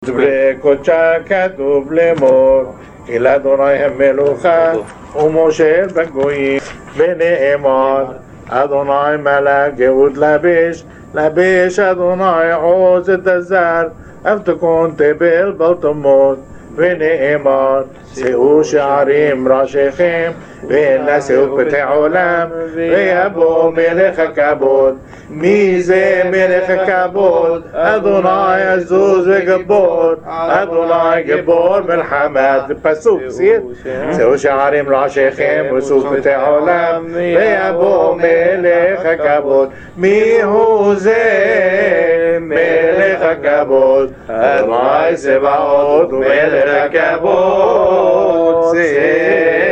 דברי קודשה כתוב לאמור, כי לאדוני המלוכה ומושל בגויים, ונאמר אדוני מלך גאות לבש, לבש אדוני עוז את הזר, אף תכון תבל בל תמות, ונאמר שאו שערים ראשיכם ונשאו פתחי עולם ויבוא מלך הכבוד. מי זה מלך הכבוד? אדוני עזוז וגבור, אדוני גבור מלחמה. זה פסוק, שאו שערים ראשיכם ונשאו פתחי עולם ויבוא מלך הכבוד. מי הוא זה מלך הכבוד? אדוני צבאות ומלך הכבוד זה